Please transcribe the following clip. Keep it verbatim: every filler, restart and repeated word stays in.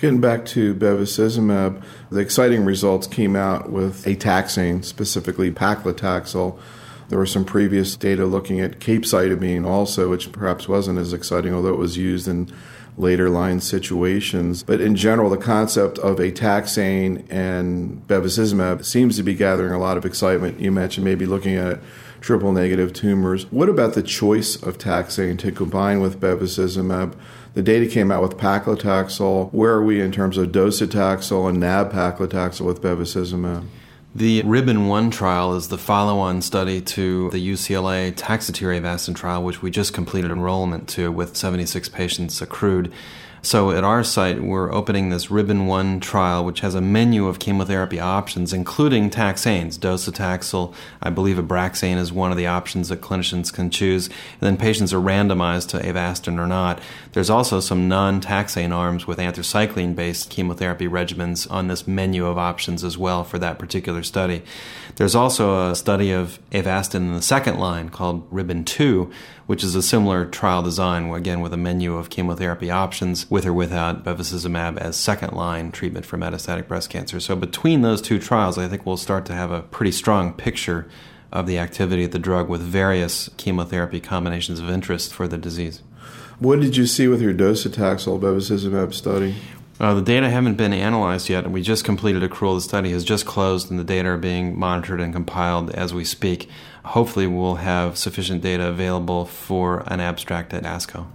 Getting back to bevacizumab, the exciting results came out with ataxane, specifically paclitaxel. There were some previous data looking at capecitabine also, which perhaps wasn't as exciting, although it was used in later line situations. But in general, the concept of ataxane and bevacizumab seems to be gathering a lot of excitement. You mentioned maybe looking at triple negative tumors. What about the choice of taxane to combine with bevacizumab? The data came out with paclitaxel. Where are we in terms of docetaxel and nab-paclitaxel with bevacizumab? The Ribbon one trial is the follow-on study to the U C L A Taxotere Avastin trial, which we just completed enrollment to with seventy-six patients accrued. So at our site, we're opening this Ribbon one trial, which has a menu of chemotherapy options, including taxanes. Docetaxel, I believe Abraxane is one of the options that clinicians can choose. And then patients are randomized to Avastin or not. There's also some non-taxane arms with anthracycline-based chemotherapy regimens on this menu of options as well for that particular study. There's also a study of Avastin in the second line called Ribbon two, which is a similar trial design, again with a menu of chemotherapy options with or without bevacizumab as second-line treatment for metastatic breast cancer. So between those two trials, I think we'll start to have a pretty strong picture of the activity of the drug with various chemotherapy combinations of interest for the disease. What did you see with your docetaxel bevacizumab study? Uh, the data haven't been analyzed yet, and we just completed accrual. The study has just closed, and the data are being monitored and compiled as we speak. Hopefully we'll have sufficient data available for an abstract at ASCO.